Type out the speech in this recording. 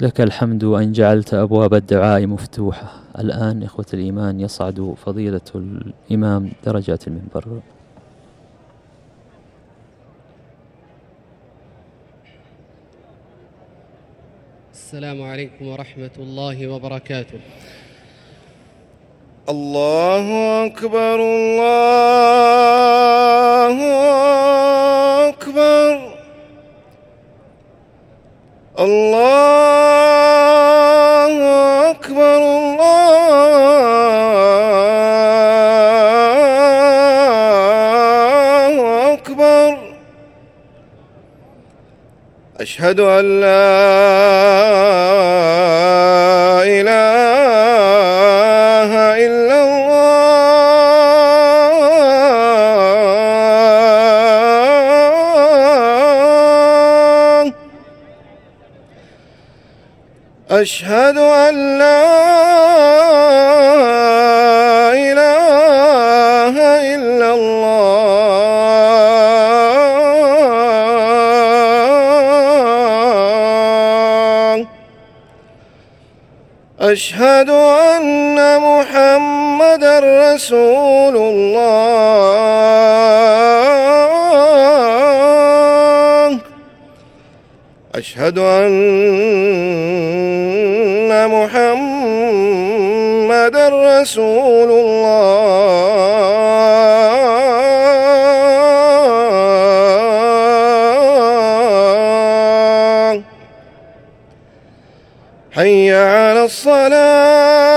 لك الحمد أن جعلت أبواب الدعاء مفتوحة. الآن إخوة الإيمان يصعد فضيلة الإمام درجات المنبر. السلام عليكم ورحمة الله وبركاته. الله أكبر الله أكبر الله أكبر الله أكبر. أشهد أن لا إله إلا الله. أشهد أن لا إله إلا الله. أشهد أن محمدًا رسول الله. أشهد أن محمدًا رسول الله. حي على الصلاة.